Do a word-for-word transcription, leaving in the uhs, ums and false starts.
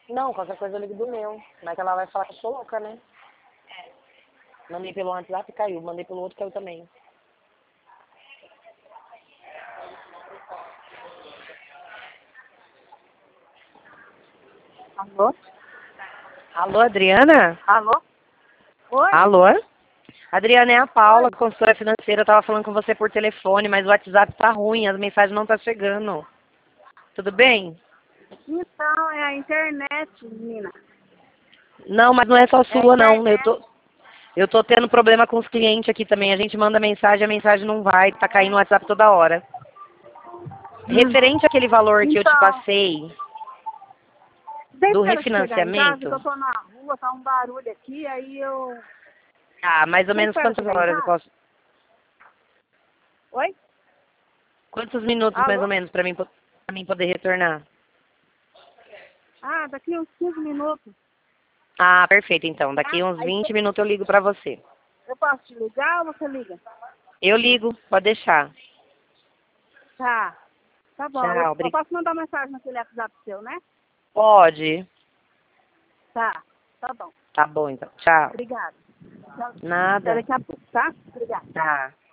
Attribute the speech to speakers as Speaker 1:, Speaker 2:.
Speaker 1: Não, qualquer coisa eu ligo do meu. Mas ela vai falar que eu sou louca, né? Mandei pelo WhatsApp e caiu. Mandei pelo outro caiu também.
Speaker 2: Alô?
Speaker 1: Alô, Adriana?
Speaker 2: Alô? Oi?
Speaker 1: Alô? Adriana, é a
Speaker 2: Oi?
Speaker 1: Paula, consultora financeira. Eu tava falando com você por telefone, mas o WhatsApp tá ruim, as mensagens não tá chegando. Tudo bem?
Speaker 2: Então, é a internet, menina.
Speaker 1: Não, mas não é só
Speaker 2: É a
Speaker 1: sua, não. Eu
Speaker 2: internet.
Speaker 1: tô, eu tô tendo problema com os clientes aqui também. A gente manda mensagem, a mensagem não vai, tá caindo no WhatsApp toda hora.
Speaker 2: Hum.
Speaker 1: Referente àquele valor que eu te
Speaker 2: Então,
Speaker 1: passei do
Speaker 2: deixa ela chegar em casa, que
Speaker 1: refinanciamento,
Speaker 2: eu tô na rua, tá um barulho aqui, aí eu...
Speaker 1: ah, mais ou
Speaker 2: Deixa
Speaker 1: menos
Speaker 2: ela
Speaker 1: quantas
Speaker 2: chegar em
Speaker 1: horas eu
Speaker 2: casa.
Speaker 1: posso...
Speaker 2: Oi?
Speaker 1: Quantos minutos, mais ou
Speaker 2: Alô?
Speaker 1: menos, pra mim, po- pra mim poder retornar?
Speaker 2: Ah, daqui uns quinze minutos.
Speaker 1: Ah, perfeito, então.
Speaker 2: Tá?
Speaker 1: Daqui uns
Speaker 2: Aí
Speaker 1: vinte
Speaker 2: cê-
Speaker 1: minutos eu ligo pra você.
Speaker 2: eu posso te ligar ou você liga?
Speaker 1: Eu ligo, pode deixar.
Speaker 2: Tá. Tá bom. Eu,
Speaker 1: Tchau,
Speaker 2: eu
Speaker 1: obri-
Speaker 2: posso mandar mensagem naquele WhatsApp seu, né?
Speaker 1: Pode.
Speaker 2: Tá. Tá bom.
Speaker 1: Tá bom, então. Tchau.
Speaker 2: Obrigada. Tchau. Até
Speaker 1: Nada.
Speaker 2: daqui a pouco, tá? Obrigada.
Speaker 1: Tá.